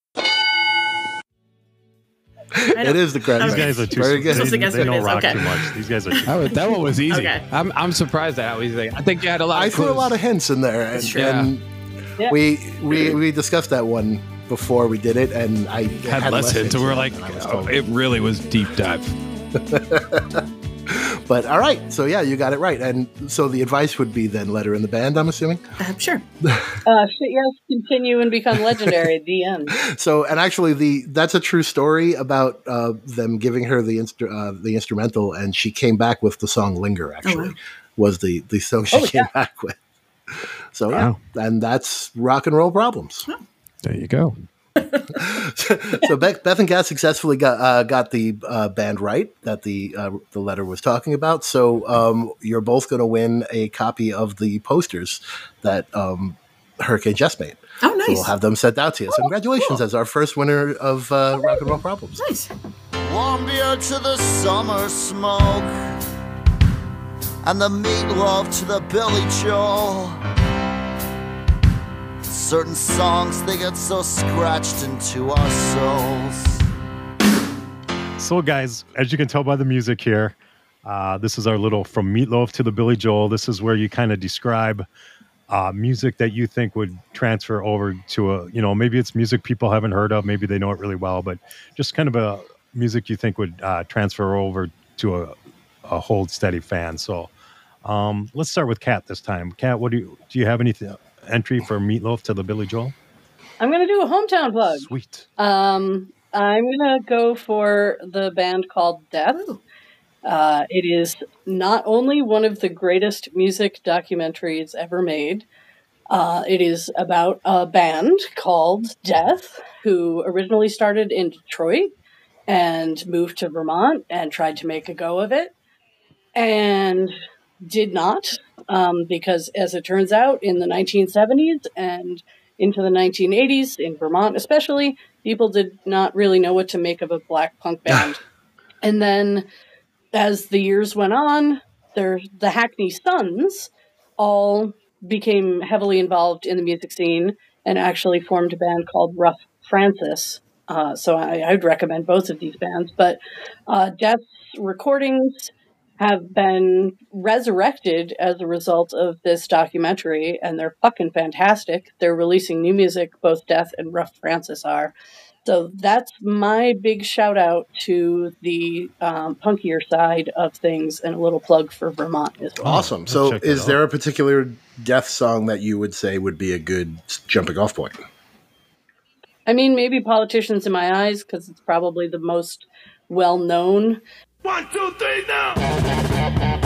D: It is the Cranberries.
C: These guys are too
D: Very good.
G: Supposed to
C: They,
G: guess
C: they
G: what it
C: don't
G: is.
C: rock
G: Okay.
C: too much. These guys are.
F: That, was, that one was easy.
G: Okay.
F: I'm I'm surprised at how easy. I think you had a lot.
D: I
F: of
D: threw a
F: clues.
D: lot of hints in there, and,
F: true.
D: and
H: Yeah.
D: we we we discussed that one before we did it, and I
F: had, less hints, and we were
D: in
F: like,
D: it than I was
F: oh,
D: told.
F: it really was deep dive.
D: But all right, so yeah, you got it right. And so the advice would be then let her in the band, I'm assuming.
G: I'm sure.
H: Uh, shit, yes, continue and become legendary at the end.
D: So, and actually, the that's a true story about uh, them giving her the instru- uh, the instrumental, and she came back with the song "Linger." Actually,
G: wow.
D: was the the song she
H: Oh,
D: came
H: yeah.
D: back with. So yeah,
F: Wow.
D: and that's rock and roll problems.
F: There you go.
D: So Beth, Beth and Kat successfully got uh, got the uh, band right that the uh, the letter was talking about. So um, you're both going to win a copy of the posters that um, Hurricane Jess made.
G: Oh,
D: So
G: nice.
D: we'll have them sent out to you. So congratulations as our first winner of uh, Rock and Roll Problems.
G: Nice.
B: Warm beer to the summer smoke, and the meatloaf to the Billy Joel. Certain songs, they get so scratched into our souls.
C: So, guys, as you can tell by the music here, uh, this is our little From Meatloaf to the Billy Joel. This is where you kind of describe uh, music that you think would transfer over to a, you know, maybe it's music people haven't heard of, maybe they know it really well, but just kind of a music you think would uh, transfer over to a, a Hold Steady fan. So um, let's start with Kat this time. Kat, what do you, do you have anything? Entry for Meatloaf to the Billy Joel?
H: I'm going to do a hometown plug.
C: Sweet.
H: Um, I'm going to go for the band called Death. Uh, it is not only one of the greatest music documentaries ever made, Uh, it is about a band called Death, who originally started in Detroit and moved to Vermont and tried to make a go of it, and did not, um, because as it turns out, in the nineteen seventies and into the nineteen eighties, in Vermont especially, people did not really know what to make of a black punk band. And then as the years went on, there, the Hackney Sons all became heavily involved in the music scene and actually formed a band called Rough Francis. Uh, so I, I would recommend both of these bands. But uh, Death's recordings have been resurrected as a result of this documentary, and they're fucking fantastic. They're releasing new music, both Death and Rough Francis are. So that's my big shout out to the um, punkier side of things, and a little plug for Vermont as well.
D: Awesome. So is there a particular Death song that you would say would be a good jumping off point?
H: I mean, maybe Politicians in My Eyes, because it's probably the most well-known.
B: One, two, three, now!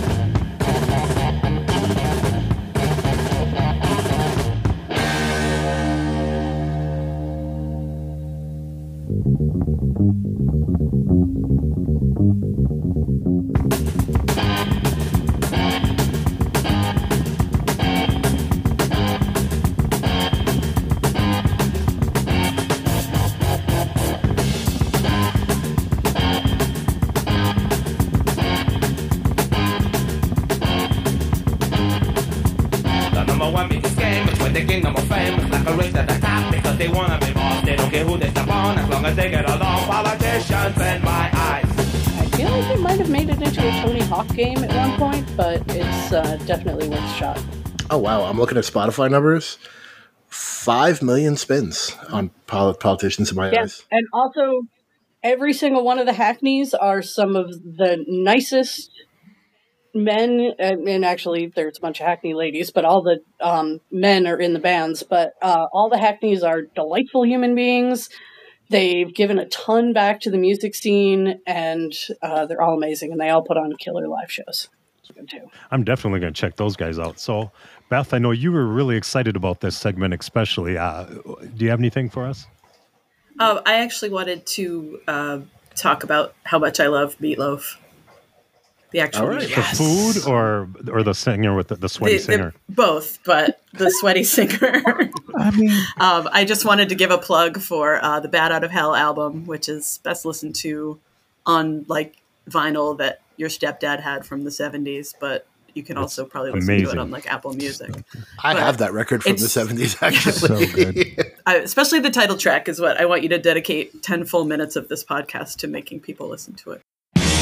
I: The kingdom of fame is like a race at the top because they wanna be boss. They don't care who they step on as long as they get along. Politicians in my eyes.
H: I feel like it might have made it into a Tony Hawk game at one point, but it's uh, definitely worth a shot.
D: Oh, wow. I'm looking at Spotify numbers. Five million spins on pol- Politicians in My
H: Yeah,
D: Eyes.
H: and also every single one of the Hackneys are some of the nicest men, and, and actually there's a bunch of Hackney ladies, but all the um, men are in the bands, but uh, all the Hackneys are delightful human beings. They've given a ton back to the music scene, and uh, they're all amazing, and they all put on killer live shows. It's good too.
C: I'm definitely going to check those guys out. So, Beth, I know you were really excited about this segment especially. Uh, do you have anything for us?
G: Uh, I actually wanted to uh, talk about how much I love Meatloaf. The actual
C: All right.
G: music.
C: The food or or the singer with the, the sweaty
G: The- the-
C: singer?
G: both, but the sweaty singer.
C: I mean,
G: um, I just wanted to give a plug for uh, the Bad Out of Hell album, which is best listened to on like vinyl that your stepdad had from the seventies, but you can also probably listen to
C: amazing.
G: it on like Apple Music.
D: I
G: But
D: have that record from the
G: it's-
D: seventies, actually.
C: so good.
G: I, especially the title track is what I want you to dedicate ten full minutes of this podcast to making people listen to it.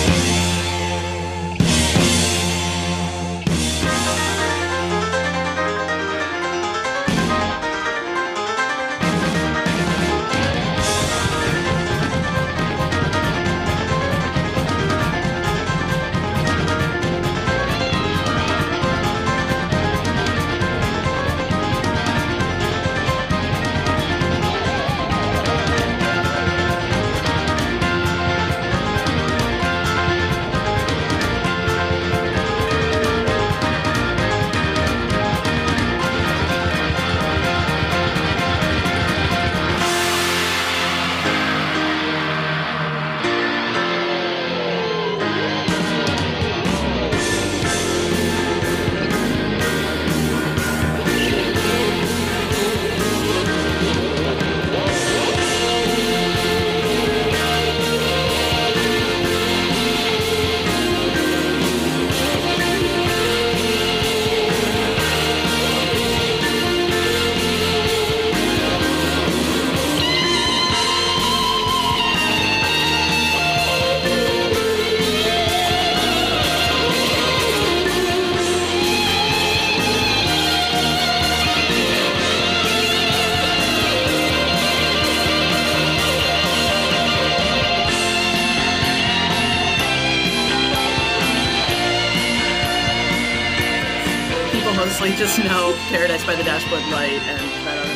G: People mostly just know Paradise by the Dashboard Light and that other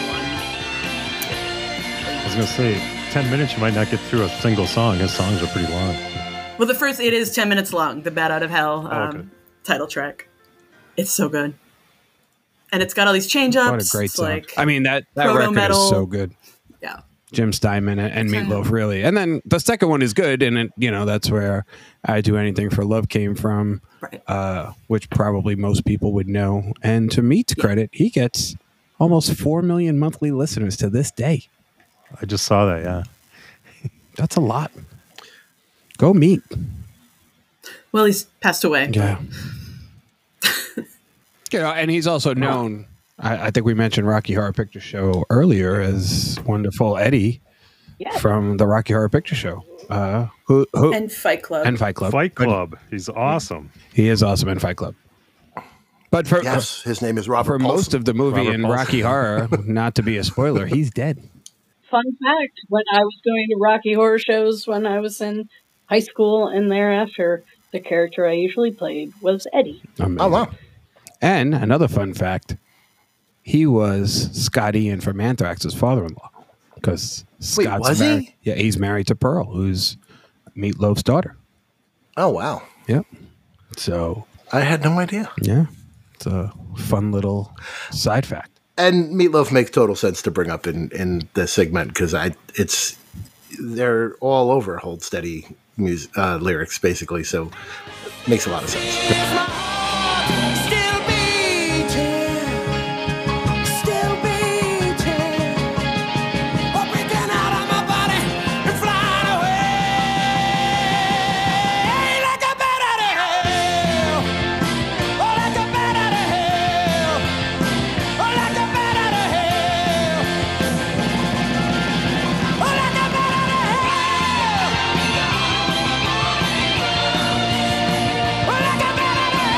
G: one.
C: I was going to say, ten minutes, you might not get through a single song. His songs are pretty long.
G: Well, the first, it is ten minutes long, the Bad Out of Hell um,
C: Oh, okay.
G: title track. It's so good. and it's got all these change ups.
F: What a great
G: it's
F: song.
G: like
F: I mean, that, that record
G: proto-metal.
F: is so good.
G: Yeah.
F: Jim Steinman and, and Meatloaf, really. And then the second one is good, and it, you know that's where I Do Anything for Love came from,
G: Right.
F: uh, which probably most people would know. And to Meat's credit, he gets almost four million monthly listeners to this day.
C: I just saw that. Yeah.
F: That's a lot. Go Meat.
G: Well, he's passed away.
F: Yeah. You know, and he's also known. I, I think we mentioned Rocky Horror Picture Show earlier as wonderful Eddie
H: Yeah.
F: from the Rocky Horror Picture Show. Uh, who, who
G: And Fight Club.
F: and Fight Club.
C: Fight
F: But
C: Club. He's awesome.
F: He is awesome in Fight Club. But for
D: Yes, his name is Robert
F: for
D: Paulson.
F: most of the movie
C: Robert
F: in
C: Paulson.
F: Rocky Horror, not to be a spoiler, he's dead.
H: Fun fact, when I was going to Rocky Horror shows when I was in high school and thereafter, the character I usually played was Eddie.
F: Amazing.
D: Oh, wow.
F: And another fun fact, he was Scott Ian from Anthrax's father-in-law. Because
D: Wait,
F: Scott's
D: was he?
F: married, yeah, he's married to Pearl, who's Meatloaf's daughter.
D: Oh, wow.
F: Yep. So,
D: I had no idea.
F: yeah, it's a fun little side fact.
D: And Meatloaf makes total sense to bring up in, in this segment because I it's they're all over Hold Steady music, uh, lyrics, basically. So makes a lot of sense.
B: Still beating, still beating, but breaking out of my body and flying away like a bat out of hell, oh like a bat out of hell, oh like a bat out of hell, oh like a bat out of hell, oh like a bat out of hell.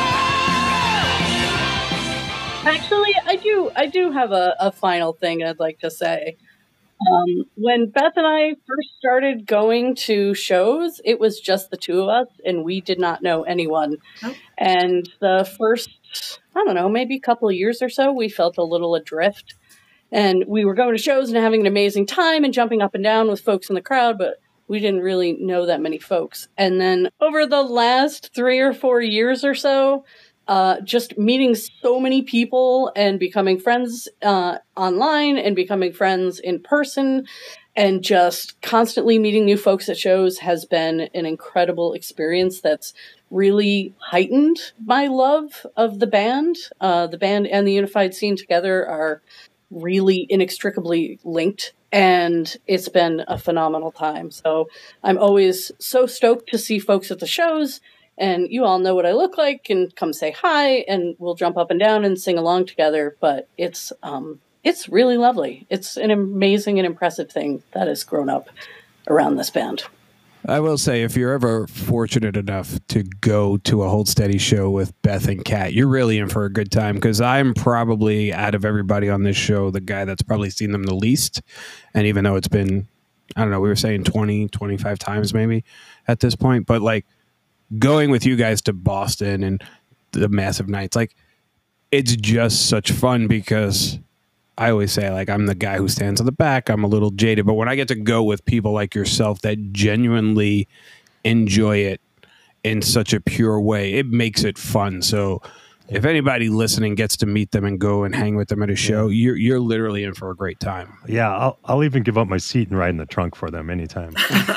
H: Actually, I do. I do have a, a final thing I'd like to say. Um, when Beth and I first started going to shows, it was just the two of us, and we did not know anyone.
G: Oh.
H: And the first, I don't know, maybe a couple of years or so, we felt a little adrift. And we were going to shows and having an amazing time and jumping up and down with folks in the crowd, but we didn't really know that many folks. And then over the last three or four years or so, uh, just meeting so many people and becoming friends uh, online and becoming friends in person and just constantly meeting new folks at shows has been an incredible experience that's really heightened my love of the band. Uh, the band and the Unified Scene together are really inextricably linked, and it's been a phenomenal time. So I'm always so stoked to see folks at the shows, and you all know what I look like and come say hi, and we'll jump up and down and sing along together. But it's um, it's really lovely. It's an amazing and impressive thing that has grown up around this band.
F: I will say, if you're ever fortunate enough to go to a Hold Steady show with Beth and Kat, you're really in for a good time, because I'm probably, out of everybody on this show, the guy that's probably seen them the least. And even though it's been, I don't know, we were saying twenty, twenty-five times maybe at this point, but like going with you guys to Boston and the Massive Nights, like it's just such fun, because I always say, like, I'm the guy who stands in the back. I'm a little jaded. But when I get to go with people like yourself that genuinely enjoy it in such a pure way, it makes it fun. So if anybody listening gets to meet them and go and hang with them at a show, you're you're literally in for a great time.
C: Yeah, I'll I'll even give up my seat and ride in the trunk for them anytime.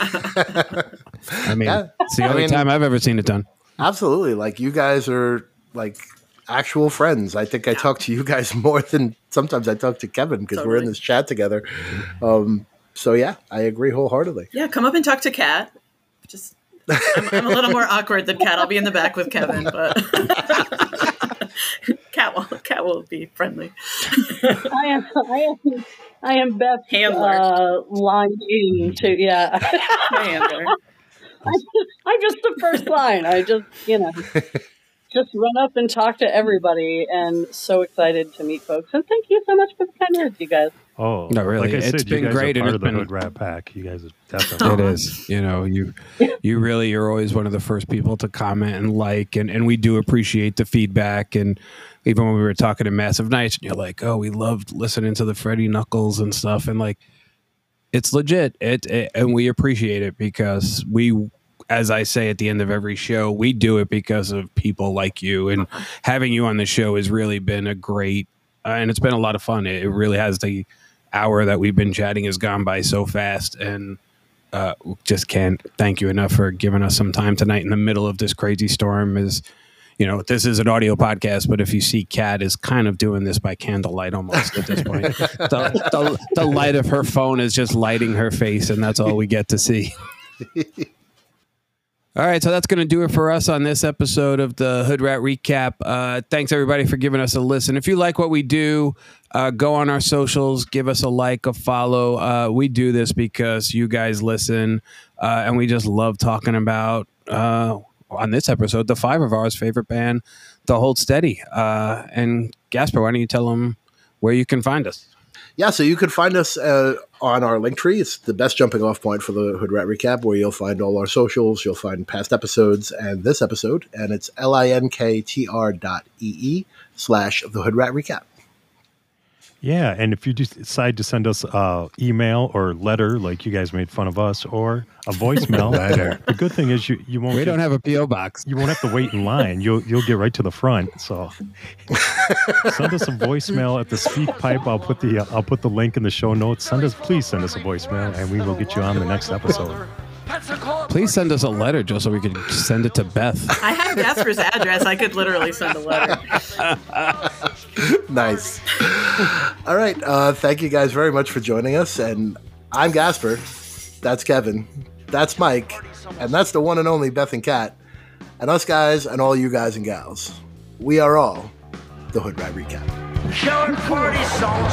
F: I mean,
D: Yeah.
F: it's the
D: I
F: only
D: mean-
F: time I've ever seen it done.
D: Absolutely. Like, you guys are like actual friends. I think I talk to you guys more than sometimes I talk to Kevin because we're in
G: Totally.
D: this chat together. Um, so yeah, I agree wholeheartedly.
G: Yeah, come up and talk to Kat. Just, I'm, I'm a little more awkward than Kat. I'll be in the back with Kevin, but Kat will, Kat will be friendly.
H: I am, I am, I am Beth's
G: Handler.
H: uh, line in to, yeah.
G: My handler.
H: I'm just, I'm just the first line. I just, you know, just run up and talk to everybody, and so excited to meet folks. And thank you so much for the kind words, you guys.
C: Oh,
F: No, really,
C: Like I
F: it's
C: said,
F: been
C: you guys
F: great,
C: are
F: and
C: part
F: it's
C: of the
F: been-
C: Hood Rat Pack. You guys are definitely.
F: It is, you know, you you really you're always one of the first people to comment and like, and, and we do appreciate the feedback. And even when we were talking to Massive Nights, and you're like, oh, we loved listening to the Freddie Knuckles and stuff, and like, it's legit. It, it and we appreciate it, because we, as I say at the end of every show, we do it because of people like you, and having you on the show has really been a great uh, and it's been a lot of fun. It, it really has. The hour that we've been chatting has gone by so fast, and uh, just can't thank you enough for giving us some time tonight in the middle of this crazy storm. Is you know, this is an audio podcast, but if you see Kat is kind of doing this by candlelight almost at this point. the, the, the light of her phone is just lighting her face, and that's all we get to see. All right, so that's going to do it for us on this episode of the Hood Rat Recap. Uh, thanks, everybody, for giving us a listen. If you like what we do, uh, go on our socials, give us a like, a follow. Uh, we do this because you guys listen, uh, and we just love talking about, uh, on this episode, the five of ours favorite band, The Hold Steady. Uh, and Gasper, why don't you tell them where you can find us?
D: Yeah, so you can find us uh, on our link tree. It's the best jumping off point for the Hood Rat Recap, where you'll find all our socials, you'll find past episodes and this episode, and it's linktr dot ee slash the Hood Rat Recap.
C: Yeah, and if you decide to send us an email or letter, like you guys made fun of us, or a voicemail letter, the good thing is you, you won't.
F: We
C: get,
F: don't have a P O box.
C: You won't have to wait in line. You'll you'll get right to the front. So send us a voicemail at the Speak Pipe. I'll put the uh, I'll put the link in the show notes. Send us, please send us a voicemail, and we will get you on the next episode.
F: Please send us a letter, Joe, so we can send it to Beth.
G: I have Gasper's address. I could literally send a letter.
D: Nice. All right. Uh, thank you guys very much for joining us. And I'm Gasper. That's Kevin. That's Mike. And that's the one and only Beth and Kat. And us guys and all you guys and gals. We are all the Hood Rat Recap.
B: Showing party songs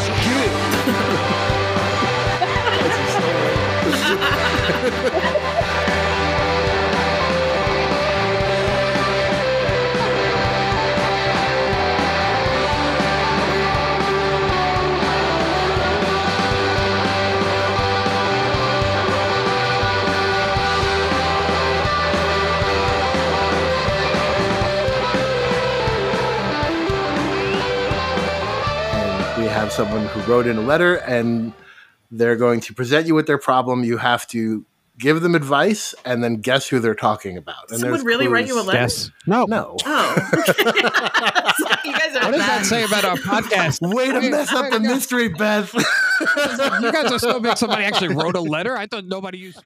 D: have someone who wrote in a letter, and they're going to present you with their problem. You have to give them advice and then guess who they're talking about. And
G: someone really
D: clues.
G: write you a letter?
F: Yes. No.
D: No.
G: Oh. Okay. You guys are
F: What does
G: bad.
F: that say about our podcast?
D: Way to mess up the mystery, Beth.
F: You guys are so big. Somebody actually wrote a letter. I thought nobody used.